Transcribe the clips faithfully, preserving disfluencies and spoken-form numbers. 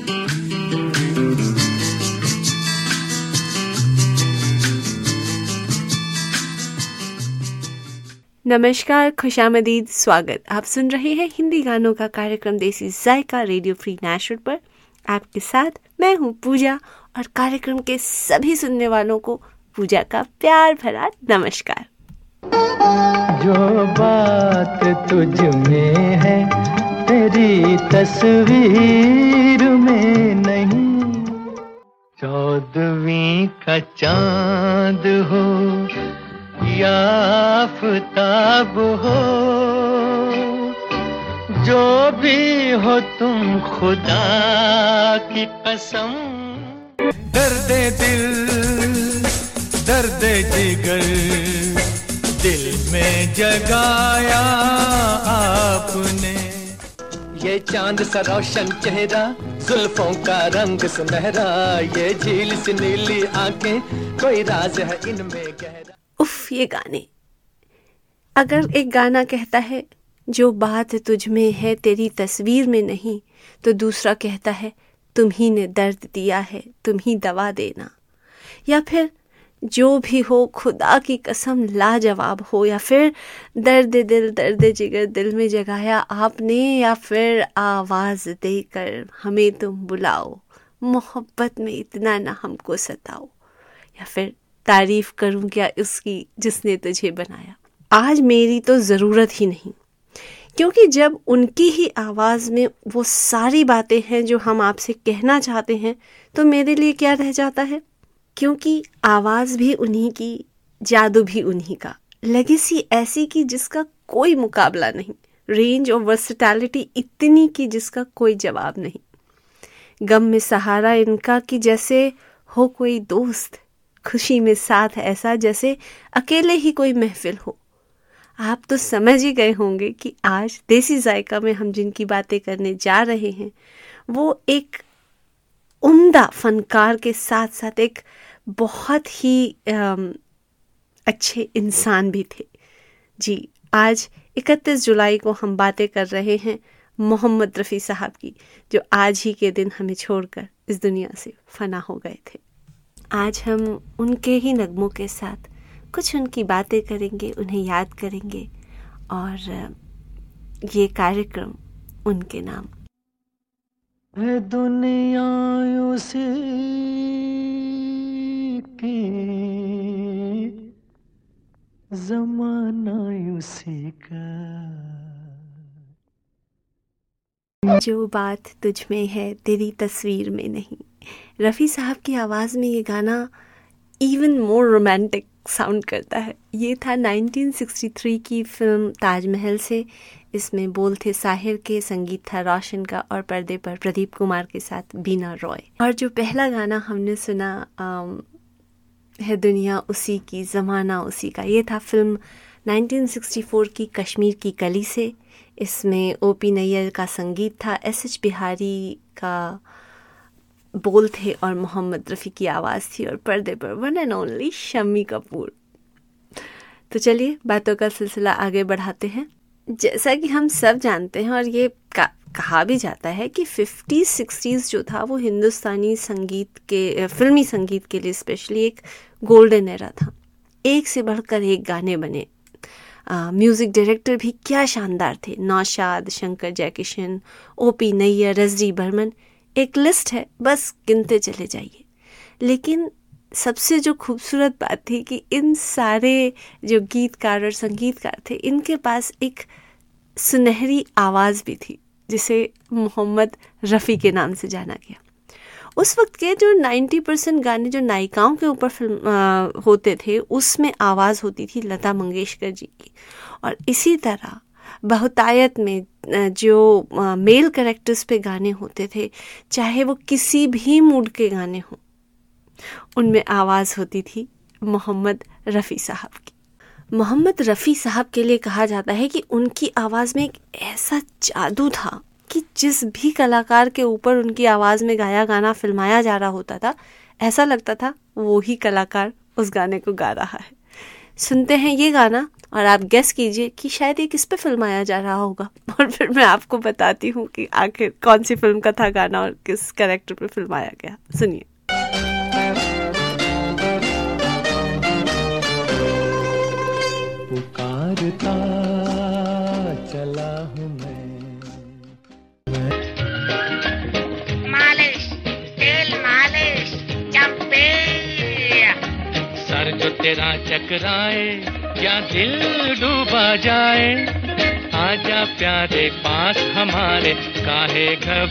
नमस्कार, खुशामदीद, स्वागत। आप सुन रहे हैं हिंदी गानों का कार्यक्रम देसी जायका रेडियो फ्री नेशनल पर। आपके साथ मैं हूँ पूजा और कार्यक्रम के सभी सुनने वालों को पूजा का प्यार भरा नमस्कार। जो बात तुझ में है तेरी तस्वीर में नहीं, चौदहवीं का चांद हो या आफताब हो, जो भी हो तुम खुदा की कसम। दर्दे दिल दर्दे जिगर दिल में जगाया आपने, ये चांद सा रोशन चेहरा, जुल्फों का रंग सुनहरा, ये झील सी नीली आंखें, कोई राज है इनमें गहरा। उफ, ये गाने। अगर एक गाना कहता है जो बात तुझ में है तेरी तस्वीर में नहीं, तो दूसरा कहता है तुम ही ने दर्द दिया है, तुम ही दवा देना। या फिर जो भी हो, खुदा की कसम लाजवाब हो, या फिर दर्द दिल दर्द जिगर दिल में जगाया आपने, या फिर आवाज देकर हमें तुम बुलाओ, मोहब्बत में इतना ना हमको सताओ, या फिर तारीफ करूं क्या उसकी जिसने तुझे बनाया। आज मेरी तो ज़रूरत ही नहीं, क्योंकि जब उनकी ही आवाज़ में वो सारी बातें हैं जो हम आपसे कहना चाहते हैं, तो मेरे लिए क्या रह जाता है। क्योंकि आवाज़ भी उन्हीं की, जादू भी उन्हीं का, लेगेसी ऐसी की जिसका कोई मुकाबला नहीं, रेंज और वर्सेटैलिटी इतनी की जिसका कोई जवाब नहीं, गम में सहारा इनका कि जैसे हो कोई दोस्त, खुशी में साथ ऐसा जैसे अकेले ही कोई महफिल हो। आप तो समझ ही गए होंगे कि आज देसी जायका में हम जिनकी बातें करने जा रहे हैं वो एक उम्दा फनकार के साथ साथ एक बहुत ही अच्छे इंसान भी थे। जी, आज इकतीस जुलाई को हम बातें कर रहे हैं मोहम्मद रफ़ी साहब की, जो आज ही के दिन हमें छोड़कर इस दुनिया से फना हो गए थे। आज हम उनके ही नगमों के साथ कुछ उनकी बातें करेंगे, उन्हें याद करेंगे, और ये कार्यक्रम उनके नाम। है दुनिया उसी की, ज़माना उसी का, जो बात तुझ में है तेरी तस्वीर में नहीं। रफ़ी साहब की आवाज़ में ये गाना इवन मोर रोमांटिक साउंड करता है। ये था उन्नीस सौ तिरसठ की फिल्म ताजमहल से। इसमें बोल थे साहिर के, संगीत था रोशन का, और पर्दे पर प्रदीप कुमार के साथ बीना रॉय। और जो पहला गाना हमने सुना आम, है दुनिया उसी की, ज़माना उसी का, ये था फिल्म उन्नीस सौ चौंसठ की कश्मीर की कली से। इसमें ओ पी नैयर का संगीत था, एस एच बिहारी का बोल थे और मोहम्मद रफ़ी की आवाज़ थी, और पर्दे पर one and only Shammi Kapoor. तो चलिए बातों का सिलसिला आगे बढ़ाते हैं। जैसा कि हम सब जानते हैं, और ये कहा भी जाता है कि फिफ्टीज़ सिक्सटीज़ जो था वो हिंदुस्तानी संगीत के, फिल्मी संगीत के लिए स्पेशली एक गोल्डन एरा था। एक से बढ़कर एक गाने बने, म्यूज़िक डायरेक्टर भी क्या शानदार थे, नौशाद, शंकर जयकिशन, ओ पी नैयर, रज़ी बर्मन, एक लिस्ट है, बस गिनते चले जाइए। लेकिन सबसे जो खूबसूरत बात थी कि इन सारे जो गीतकार और संगीतकार थे, इनके पास एक सुनहरी आवाज़ भी थी जिसे मोहम्मद रफ़ी के नाम से जाना गया। उस वक्त के जो नब्बे परसेंट गाने जो नायिकाओं के ऊपर फिल्म आ, होते थे, उसमें आवाज़ होती थी लता मंगेशकर जी की। और इसी तरह बहुतायत में जो मेल कैरेक्टर्स पे गाने होते थे, चाहे वो किसी भी मूड के गाने हों, उनमें आवाज़ होती थी मोहम्मद रफ़ी साहब की। मोहम्मद रफ़ी साहब के लिए कहा जाता है कि उनकी आवाज़ में एक ऐसा जादू था कि जिस भी कलाकार के ऊपर उनकी आवाज़ में गाया गाना फिल्माया जा रहा होता था, ऐसा लगता था वो ही कलाकार उस गाने को गा रहा है। सुनते हैं ये गाना और आप गेस कीजिए कि शायद ये किस पे फिल्माया जा रहा होगा, और फिर मैं आपको बताती हूँ कि आखिर कौन सी फिल्म का था गाना और किस कैरेक्टर पे फिल्माया गया। सुनिए। पुकारता चला हूँ मैं, मालिश तेल मालिश चंपे, सर जो तेरा चकराए क्या दिल डूबा जाए, आजा प्यारे पास हमारे, काहे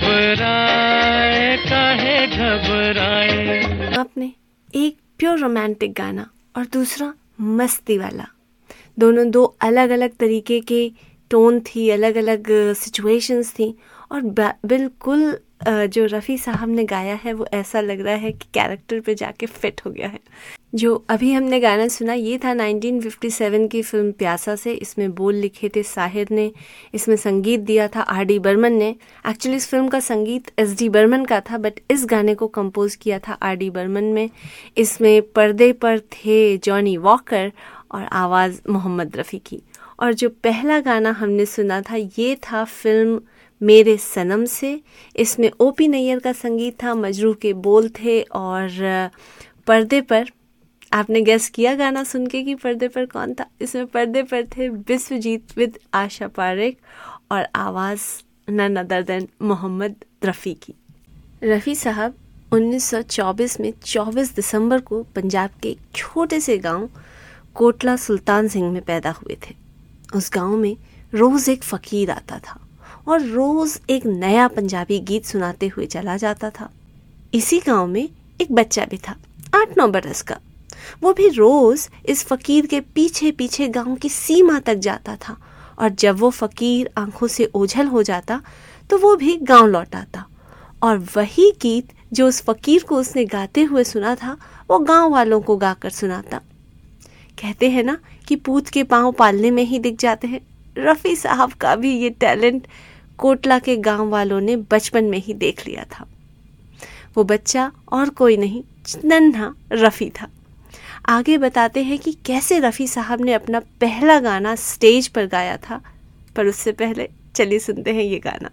घबराए काहे घबराए। आपने एक प्योर रोमांटिक गाना और दूसरा मस्ती वाला, दोनों दो अलग अलग तरीके के टोन थी, अलग अलग सिचुएशंस थी, और बिल्कुल जो रफ़ी साहब ने गाया है वो ऐसा लग रहा है कि कैरेक्टर पे जाके फिट हो गया है। जो अभी हमने गाना सुना ये था नाइनटीन फिफ्टी सेवन की फिल्म प्यासा से। इसमें बोल लिखे थे साहिर ने, इसमें संगीत दिया था आर डी बर्मन ने। एक्चुअली इस फिल्म का संगीत एस डी बर्मन का था, बट इस गाने को कंपोज किया था आर डी बर्मन में। इसमें पर्दे पर थे जॉनी वॉकर और आवाज़ मोहम्मद रफ़ी की। और जो पहला गाना हमने सुना था ये था फिल्म मेरे सनम से। इसमें ओ पी नैयर का संगीत था, मजरूह के बोल थे, और पर्दे पर आपने गेस किया गाना सुन के कि पर्दे पर कौन था। इसमें पर्दे पर थे विश्वजीत विद आशा पारेख और आवाज़ none other than Mohammed Rafi की। रफ़ी साहब उन्नीस सौ चौबीस में चौबीस दिसंबर को पंजाब के एक छोटे से गांव कोटला सुल्तान सिंह में पैदा हुए थे। उस गांव में रोज़ एक फ़कीर आता था और रोज़ एक नया पंजाबी गीत सुनाते हुए चला जाता था। इसी गांव में एक बच्चा भी था, आठ नौ बरस का। वो भी रोज़ इस फ़कीर के पीछे पीछे गांव की सीमा तक जाता था, और जब वो फ़कीर आंखों से ओझल हो जाता तो वो भी गांव लौट आता, और वही गीत जो उस फ़कीर को उसने गाते हुए सुना था वो गांव वालों को गाकर सुनाता। कहते हैं ना कि पूत के पाँव पालने में ही दिख जाते हैं। रफ़ी साहब का भी ये टैलेंट कोटला के गांव वालों ने बचपन में ही देख लिया था। वो बच्चा और कोई नहीं, नन्हा रफ़ी था। आगे बताते हैं कि कैसे रफ़ी साहब ने अपना पहला गाना स्टेज पर गाया था, पर उससे पहले चलिए सुनते हैं ये गाना।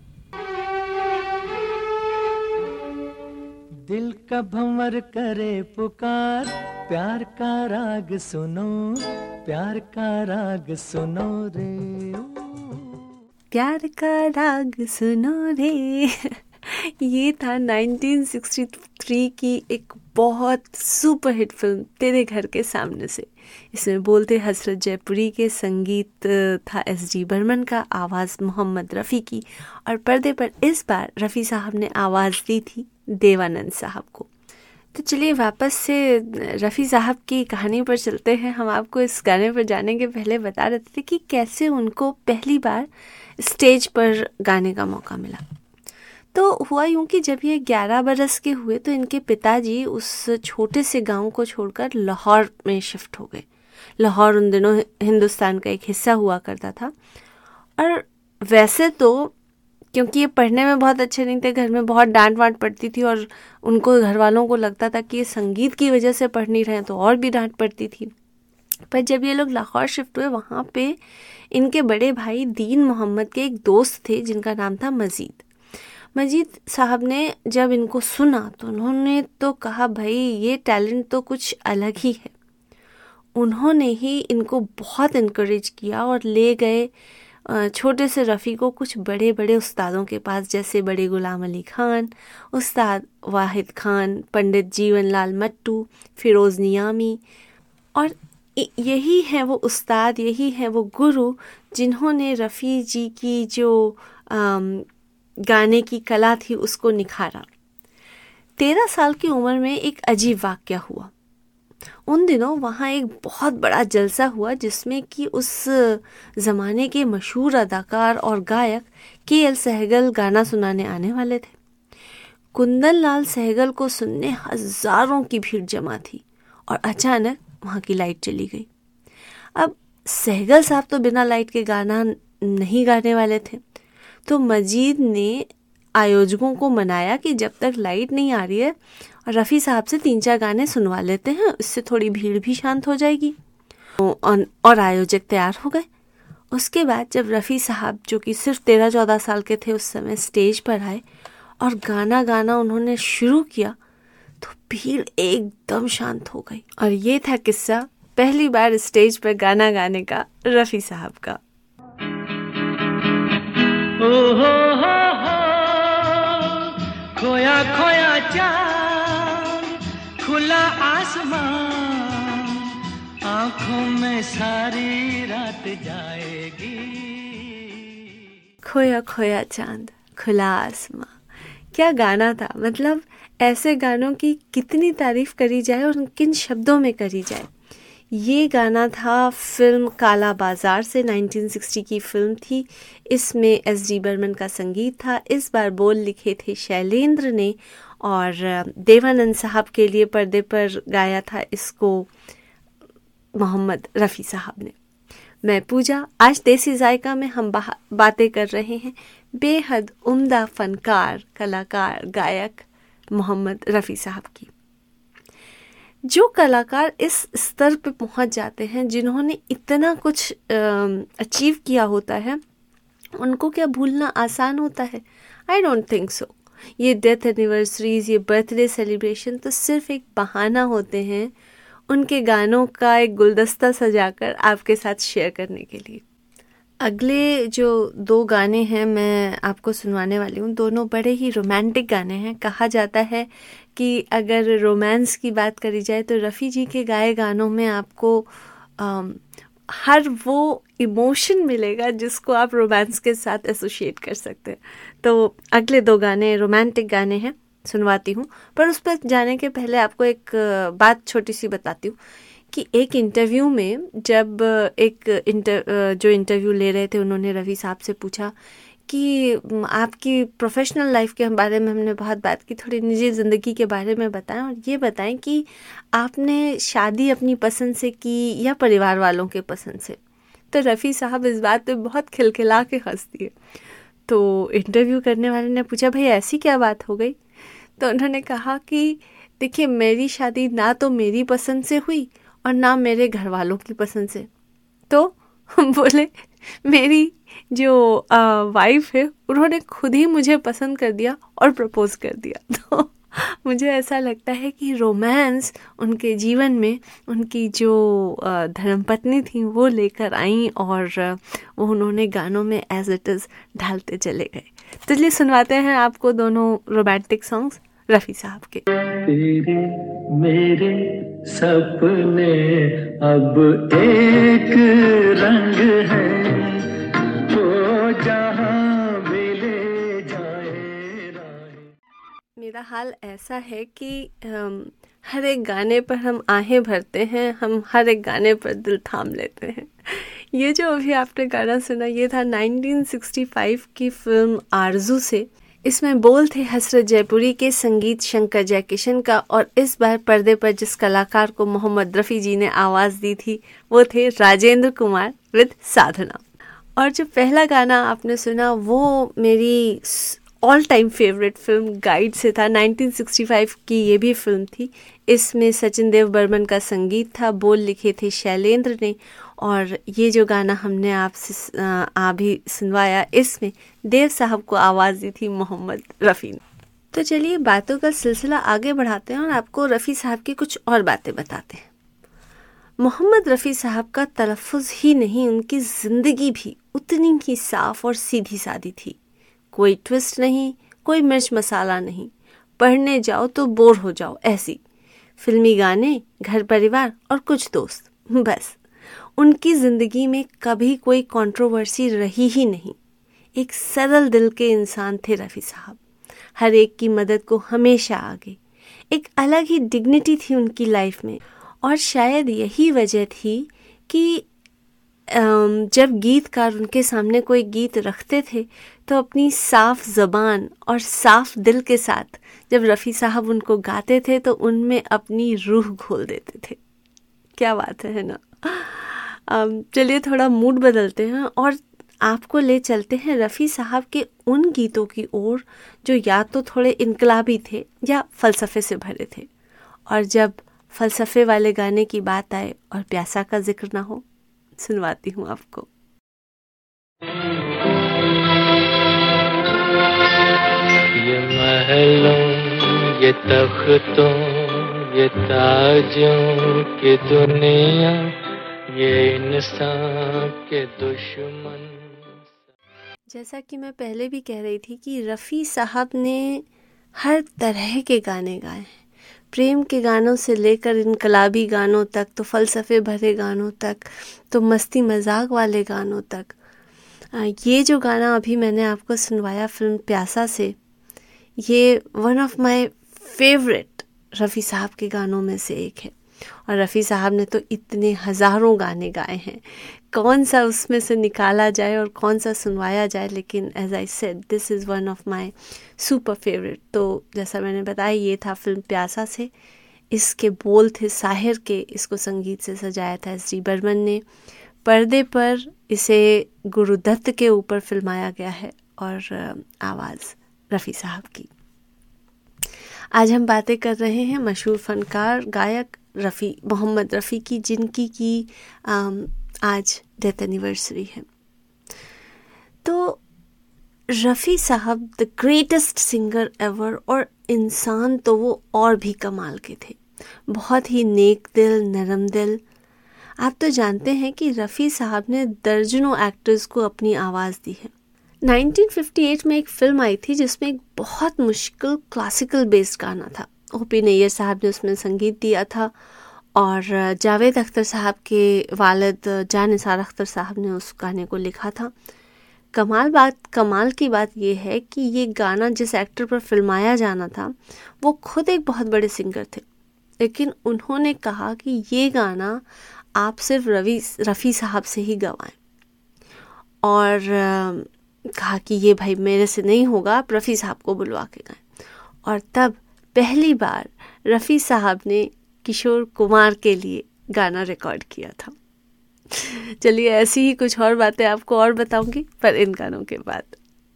दिल का भंवर करे पुकार, प्यार का राग सुनो, प्यार का राग सुनो रे, प्यार का राग सुनो रे। ये था नाइनटीन सिक्सटी थ्री की एक बहुत सुपर हिट फिल्म तेरे घर के सामने से। इसमें बोलते हसरत जयपुरी के, संगीत था एस डी बर्मन का, आवाज़ मोहम्मद रफ़ी की, और पर्दे पर इस बार रफ़ी साहब ने आवाज़ दी थी देवानंद साहब को। तो चलिए वापस से रफ़ी साहब की कहानी पर चलते हैं। हम आपको इस गाने पर जाने के पहले बता रहे थे कि कैसे उनको पहली बार स्टेज पर गाने का मौका मिला। तो हुआ यूँ कि जब ये ग्यारह बरस के हुए तो इनके पिताजी उस छोटे से गांव को छोड़कर लाहौर में शिफ्ट हो गए। लाहौर उन दिनों हिंदुस्तान का एक हिस्सा हुआ करता था, और वैसे तो क्योंकि ये पढ़ने में बहुत अच्छे नहीं थे, घर में बहुत डांट वांट पड़ती थी, और उनको घर वालों को लगता था कि ये संगीत की वजह से पढ़ नहीं रहे तो और भी डांट पड़ती थी। पर जब ये लोग लाहौर शिफ्ट हुए, वहाँ पे इनके बड़े भाई दीन मोहम्मद के एक दोस्त थे जिनका नाम था मजीद। मजीद साहब ने जब इनको सुना तो उन्होंने तो कहा भाई ये टैलेंट तो कुछ अलग ही है। उन्होंने ही इनको बहुत इनकरेज किया और ले गए छोटे से रफ़ी को कुछ बड़े बड़े उस्तादों के पास, जैसे बड़े गुलाम अली खान, उस्ताद वाहिद खान, पंडित जीवन लाल मट्टू, फ़िरोज़ नियामी। और यही है वो उस्ताद, यही है वो गुरु जिन्होंने रफ़ी जी की जो आम, गाने की कला थी उसको निखारा। तेरह साल की उम्र में एक अजीब वाक़या हुआ। उन दिनों वहाँ एक बहुत बड़ा जलसा हुआ जिसमें कि उस ज़माने के मशहूर अदाकार और गायक के एल सहगल गाना सुनाने आने वाले थे। कुंदन लाल सहगल को सुनने हज़ारों की भीड़ जमा थी, और अचानक वहाँ की लाइट चली गई। अब सहगल साहब तो बिना लाइट के गाना नहीं गाने वाले थे, तो मजीद ने आयोजकों को मनाया कि जब तक लाइट नहीं आ रही है रफ़ी साहब से तीन चार गाने सुनवा लेते हैं, इससे थोड़ी भीड़ भी शांत हो जाएगी। और, और आयोजक तैयार हो गए। उसके बाद जब रफ़ी साहब, जो कि सिर्फ तेरह चौदह साल के थे उस समय, स्टेज पर आए और गाना गाना उन्होंने शुरू किया तो भीड़ एकदम शांत हो गई। और ये था किस्सा पहली बार स्टेज पर गाना गाने का रफ़ी साहब का। ओ हो हो हो, खोया खोया चांद, खुला आसमान, आंखों में सारी रात जाएगी। खोया खोया चांद, खुला आसमां, क्या गाना था। मतलब ऐसे गानों की कितनी तारीफ करी जाए और किन शब्दों में करी जाए। ये गाना था फिल्म काला बाजार से, उन्नीस सौ साठ की फिल्म थी। इसमें एस डी बर्मन का संगीत था। इस बार बोल लिखे थे शैलेंद्र ने और देवानंद साहब के लिए पर्दे पर गाया था इसको मोहम्मद रफ़ी साहब ने। मैं पूजा, आज देसी जायका में हम बातें कर रहे हैं बेहद उम्दा फनकार, कलाकार, गायक मोहम्मद रफ़ी साहब की। जो कलाकार इस स्तर पे पहुंच जाते हैं, जिन्होंने इतना कुछ अचीव किया होता है, उनको क्या भूलना आसान होता है? I don't think so. ये डेथ एनिवर्सरीज, ये बर्थडे सेलिब्रेशन तो सिर्फ एक बहाना होते हैं उनके गानों का एक गुलदस्ता सजाकर आपके साथ शेयर करने के लिए। अगले जो दो गाने हैं मैं आपको सुनवाने वाली हूँ, दोनों बड़े ही रोमांटिक गाने हैं। कहा जाता है कि अगर रोमांस की बात करी जाए तो रफ़ी जी के गाए गानों में आपको आम, हर वो इमोशन मिलेगा जिसको आप रोमांस के साथ एसोसिएट कर सकते हैं। तो अगले दो गाने रोमांटिक गाने हैं, सुनवाती हूँ। पर उस पर जाने के पहले आपको एक बात छोटी सी बताती हूँ कि एक इंटरव्यू में जब एक इंटर जो इंटरव्यू ले रहे थे, उन्होंने रफ़ी साहब से पूछा कि आपकी प्रोफेशनल लाइफ के बारे में हमने बहुत बात की, थोड़ी निजी ज़िंदगी के बारे में बताएं और ये बताएं कि आपने शादी अपनी पसंद से की या परिवार वालों के पसंद से। तो रफ़ी साहब इस बात पे बहुत खिलखिला के हंस दिए। तो इंटरव्यू करने वाले ने पूछा, भाई ऐसी क्या बात हो गई? तो उन्होंने कहा कि देखिए, मेरी शादी ना तो मेरी पसंद से हुई और ना मेरे घर वालों की पसंद से। तो बोले मेरी जो वाइफ है उन्होंने खुद ही मुझे पसंद कर दिया और प्रपोज कर दिया। तो मुझे ऐसा लगता है कि रोमांस उनके जीवन में उनकी जो धर्मपत्नी थी वो लेकर आई और वो उन्होंने गानों में एज इट इज़ ढालते चले गए। तो चलिए सुनवाते हैं आपको दोनों रोमांटिक सॉन्ग्स रफ़ी साहब के। तेरे मेरे सपने अब एक रंग है, वो जहां भी ले जाए राह। मेरा हाल ऐसा है कि हम हर एक गाने पर हम आहें भरते हैं, हम हर एक गाने पर दिल थाम लेते हैं। ये जो अभी आपने गाना सुना, ये था उन्नीस सौ पैंसठ की फिल्म आरज़ू से। इसमें बोल थे हसरत जयपुरी के, संगीत शंकर जयकिशन का, और इस बार पर्दे पर जिस कलाकार को मोहम्मद रफ़ी जी ने आवाज़ दी थी वो थे राजेंद्र कुमार विद साधना। और जो पहला गाना आपने सुना वो मेरी all time favourite film Guide से था। उन्नीस सौ पैंसठ की ये भी फिल्म थी। इसमें सचिन देव बर्मन का संगीत था, बोल लिखे थे शैलेंद्र ने, और ये जो गाना हमने आपसे आ भी सुनवाया, इसमें देव साहब को आवाज़ दी थी मोहम्मद रफ़ी ने। तो चलिए बातों का सिलसिला आगे बढ़ाते हैं और आपको रफ़ी साहब की कुछ और बातें बताते हैं। मोहम्मद रफ़ी साहब का तलफ़ुज़ ही नहीं, उनकी ज़िंदगी भी उतनी ही साफ़ और सीधी सादी थी। कोई ट्विस्ट नहीं, कोई मिर्च मसाला नहीं, पढ़ने जाओ तो बोर हो जाओ ऐसी। फिल्मी गाने, घर परिवार और कुछ दोस्त, बस। उनकी ज़िंदगी में कभी कोई कंट्रोवर्सी रही ही नहीं। एक सरल दिल के इंसान थे रफ़ी साहब, हर एक की मदद को हमेशा आगे। एक अलग ही डिग्निटी थी उनकी लाइफ में, और शायद यही वजह थी कि जब गीतकार उनके सामने कोई गीत रखते थे तो अपनी साफ ज़बान और साफ दिल के साथ जब रफ़ी साहब उनको गाते थे तो उनमें अपनी रूह घोल देते थे। क्या बात है ना। चलिए थोड़ा मूड बदलते हैं और आपको ले चलते हैं रफ़ी साहब के उन गीतों की ओर जो या तो थोड़े इनकलाबी थे या फ़लसफ़े से भरे थे। और जब फ़लसफ़े वाले गाने की बात आए और प्यासा का जिक्र ना हो, सुनवाती हूँ आपको। ये महलों, ये तख्तों, ये ताजों की दुनिया, ये इंसान के दुश्मन। जैसा कि मैं पहले भी कह रही थी कि रफ़ी साहब ने हर तरह के गाने गाए हैं, प्रेम के गानों से लेकर इनकलाबी गानों तक, तो फ़लसफ़े भरे गानों तक, तो मस्ती मजाक वाले गानों तक। ये जो गाना अभी मैंने आपको सुनवाया फिल्म प्यासा से, ये one of my favourite Rafi साहब के गानों में से एक है। और रफ़ी साहब ने तो इतने हज़ारों गाने गाए हैं, कौन सा उसमें से निकाला जाए और कौन सा सुनवाया जाए, लेकिन as I said this is one of my super favourite. तो जैसा मैंने बताया, ये था फिल्म प्यासा से, इसके बोल थे साहिर के, इसको संगीत से सजाया था एस डी बर्मन ने, पर्दे पर इसे गुरुदत्त के ऊपर फिल्माया गया है और आवाज़ रफ़ी साहब की। आज हम बातें कर रहे हैं मशहूर फ़नकार गायक रफ़ी मोहम्मद रफ़ी की, जिनकी की आम, आज डेथ एनिवर्सरी है। तो रफ़ी साहब द ग्रेटेस्ट सिंगर एवर, और इंसान तो वो और भी कमाल के थे, बहुत ही नेक दिल, नरम दिल। आप तो जानते हैं कि रफ़ी साहब ने दर्जनों एक्टर्स को अपनी आवाज़ दी है। नाइनटीन फिफ्टी एट में एक फ़िल्म आई थी जिसमें एक बहुत मुश्किल क्लासिकल बेस्ड गाना था। ओ पी नैयर साहब ने उसमें संगीत दिया था और जावेद अख्तर साहब के वालिद जान निसार अख्तर साहब ने उस गाने को लिखा था। कमाल बात कमाल की बात ये है कि ये गाना जिस एक्टर पर फिल्माया जाना था वो खुद एक बहुत बड़े सिंगर थे, लेकिन उन्होंने कहा कि ये गाना आप सिर्फ रवि रफ़ी साहब से ही गवाएं, और कहा कि ये भाई मेरे से नहीं होगा, आप रफ़ी साहब को बुलवा के गाएं। और तब पहली बार रफ़ी साहब ने किशोर कुमार के लिए गाना रिकॉर्ड किया था। चलिए ऐसी ही कुछ और बातें आपको और बताऊंगी, पर इन गानों के बाद।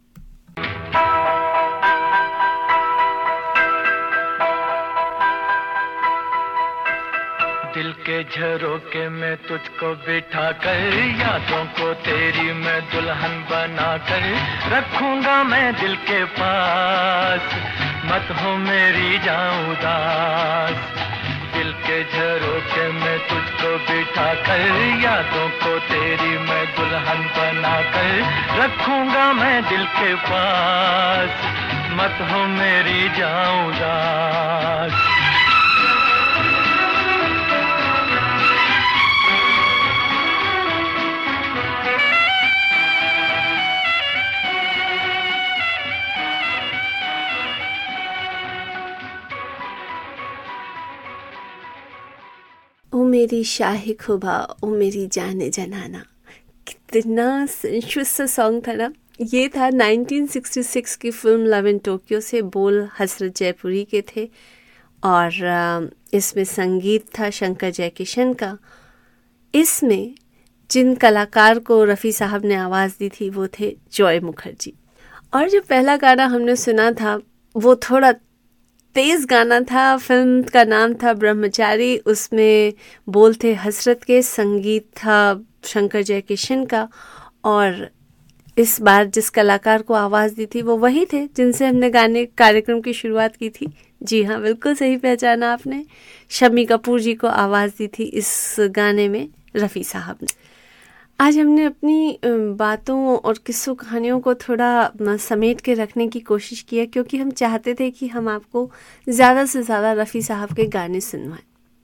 दिल के झरोके में तुझको बिठा कर, यादों को तेरी मैं दुल्हन बना कर रखूंगा मैं दिल के पास, मत हो मेरी जाऊं उदास। दिल के झरोके में तुझको बिठा कर, यादों को तेरी मैं दुल्हन बना कर रखूंगा मैं दिल के पास, मत हो मेरी जाऊं उदास। ओ मेरी शाही खुबा, ओ मेरी जाने जनाना, कितना सेंशुअस सा सॉन्ग था ना। ये था नाइनटीन सिक्सटी सिक्स की फिल्म लव इन टोक्यो से, बोल हसरत जयपुरी के थे और इसमें संगीत था शंकर जयकिशन का। इसमें जिन कलाकार को रफ़ी साहब ने आवाज़ दी थी वो थे जॉय मुखर्जी। और जो पहला गाना हमने सुना था वो थोड़ा तेज़ गाना था, फिल्म का नाम था ब्रह्मचारी, उसमें बोल थे हसरत के, संगीत था शंकर जयकिशन का, और इस बार जिस कलाकार को आवाज़ दी थी वो वही थे जिनसे हमने गाने कार्यक्रम की शुरुआत की थी। जी हाँ, बिल्कुल सही पहचाना आपने, शम्मी कपूर जी को आवाज़ दी थी इस गाने में रफ़ी साहब ने। आज हमने अपनी बातों और किस्सों कहानियों को थोड़ा समेट के रखने की कोशिश की है, क्योंकि हम चाहते थे कि हम आपको ज़्यादा से ज़्यादा रफ़ी साहब के गाने सुनवाएं।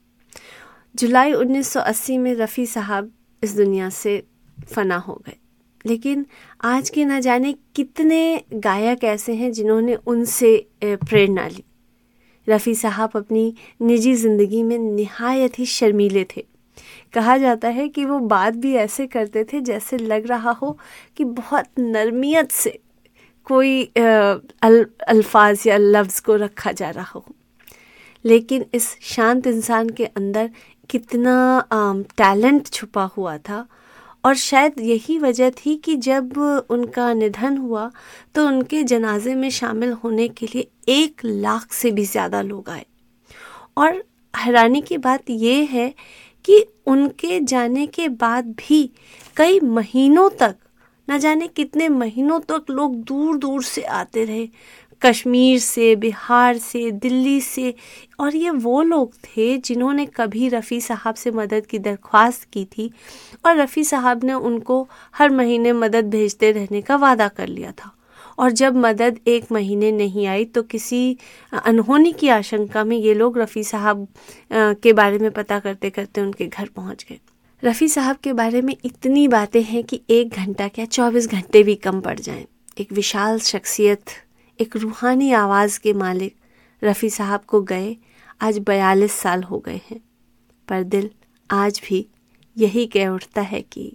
जुलाई उन्नीस सौ अस्सी में रफ़ी साहब इस दुनिया से फना हो गए, लेकिन आज के न जाने कितने गायक ऐसे हैं जिन्होंने उनसे प्रेरणा ली। रफ़ी साहब अपनी निजी ज़िंदगी में निहायत ही शर्मीले थे। कहा जाता है कि वो बात भी ऐसे करते थे जैसे लग रहा हो कि बहुत नरमियत से कोई अल, अल्फाज या लफ्ज़ को रखा जा रहा हो, लेकिन इस शांत इंसान के अंदर कितना टैलेंट छुपा हुआ था। और शायद यही वजह थी कि जब उनका निधन हुआ तो उनके जनाजे में शामिल होने के लिए एक लाख से भी ज़्यादा लोग आए। और हैरानी की बात ये है कि उनके जाने के बाद भी कई महीनों तक, न जाने कितने महीनों तक लोग दूर दूर से आते रहे, कश्मीर से, बिहार से, दिल्ली से। और ये वो लोग थे जिन्होंने कभी रफ़ी साहब से मदद की दरख्वास्त की थी और रफ़ी साहब ने उनको हर महीने मदद भेजते रहने का वादा कर लिया था। और जब मदद एक महीने नहीं आई तो किसी अनहोनी की आशंका में ये लोग रफ़ी साहब के बारे में पता करते करते उनके घर पहुंच गए। रफ़ी साहब के बारे में इतनी बातें हैं कि एक घंटा क्या चौबीस घंटे भी कम पड़ जाएं। एक विशाल शख्सियत, एक रूहानी आवाज़ के मालिक रफ़ी साहब को गए आज बयालीस साल हो गए हैं, पर दिल आज भी यही कह उठता है कि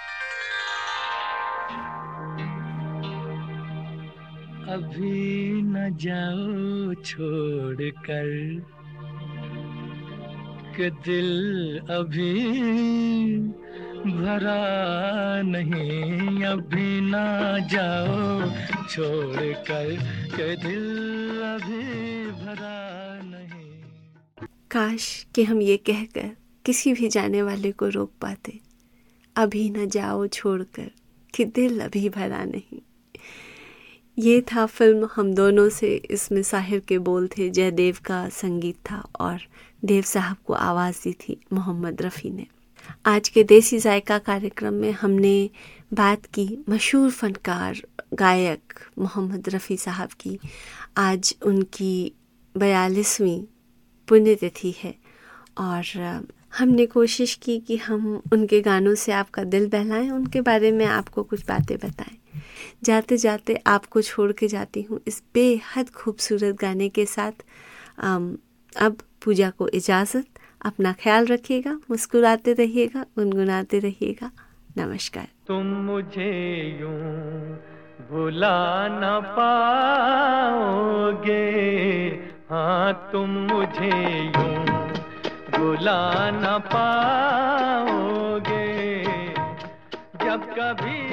अभी न जाओ छोड़ कर कि दिल अभी भरा नहीं, अभी ना जाओ छोड़ कर कि दिल अभी भरा नहीं। काश कि हम ये कहकर किसी भी जाने वाले को रोक पाते, अभी न जाओ छोड़कर कि दिल अभी भरा नहीं। ये था फिल्म हम दोनों से। इसमें साहिर के बोल थे, जयदेव का संगीत था और देव साहब को आवाज़ दी थी मोहम्मद रफ़ी ने। आज के देसी जायका कार्यक्रम में हमने बात की मशहूर फनकार गायक मोहम्मद रफ़ी साहब की। आज उनकी बयालीसवीं पुण्यतिथि है और हमने कोशिश की कि हम उनके गानों से आपका दिल बहलाएं, उनके बारे में आपको कुछ बातें बताएं। जाते जाते आपको छोड़ के जाती हूँ इस बेहद खूबसूरत गाने के साथ। अब पूजा को इजाज़त। अपना ख्याल रखिएगा, मुस्कुराते रहिएगा, गुनगुनाते रहिएगा। नमस्कार। तुम मुझे यूं भुला न पाओगे, हाँ तुम मुझे यूं भुला न पाओगे, जब कभी